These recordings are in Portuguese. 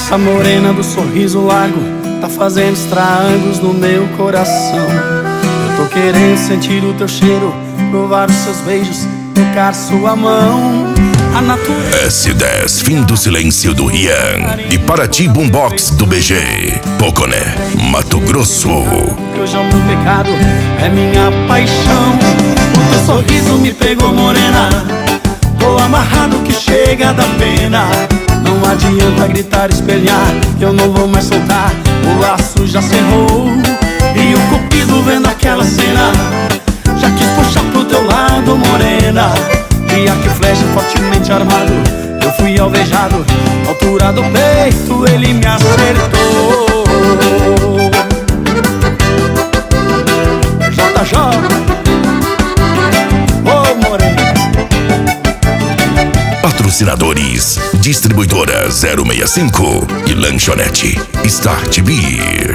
Essa morena do sorriso largo tá fazendo estragos no meu coração. Eu tô querendo sentir o teu cheiro, provar os seus beijos, tocar sua mão. A natureza... S10, Fim do Silêncio do Rian. E Paraty Boombox do BG, Poconé, Mato Grosso. Que hoje é o meu pecado, é minha paixão. O teu sorriso me pegou, morena. Tô amarrado que chega da pena. Não adianta gritar, espelhar, que eu não vou mais soltar. O laço já cerrou e o cupido vendo aquela cena já quis puxar pro teu lado, morena. E aqui flecha fortemente armado, eu fui alvejado. Altura do peito ele me acertou. JJ, ô morena. Patrocinadores: Distribuidora 065 e Lanchonete Start Beer.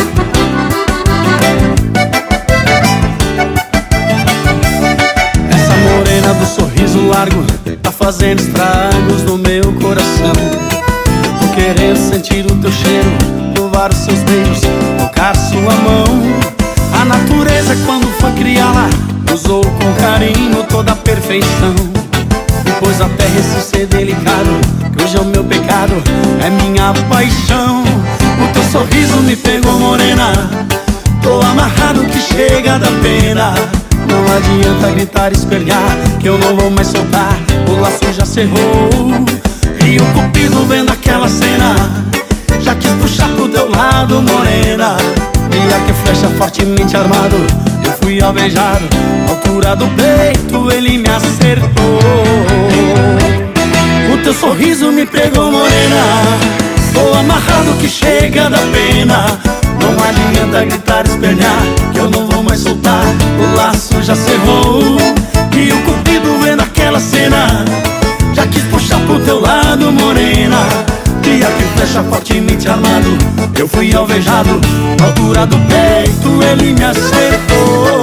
Essa morena do sorriso largo tá fazendo estragos no meu coração. Tô querendo sentir o teu cheiro, provar os seus beijos, tocar sua mão. A natureza, quando foi criá-la, usou com carinho toda a perfeição. Depois a terra esse ser delicado, que hoje é o meu pecado, é minha paixão. O teu sorriso me pegou, morena. Tô amarrado que chega da pena. Não adianta gritar, espelhar, que eu não vou mais soltar. O laço já cerrou e o cupido vendo aquela cena já quis puxar pro teu lado, morena. E aqui flecha fortemente armado, eu fui alvejado. Altura do peito ele me acertou. O teu sorriso me pegou, morena. Tô amarrado que chega da pena. Não adianta gritar, espelhar, que eu não vou mais soltar. O laço já cerrou e o cupido vendo aquela cena já quis puxar pro teu lado, morena. E aqui flecha fortemente armado, eu fui alvejado. Altura do peito ele me acertou.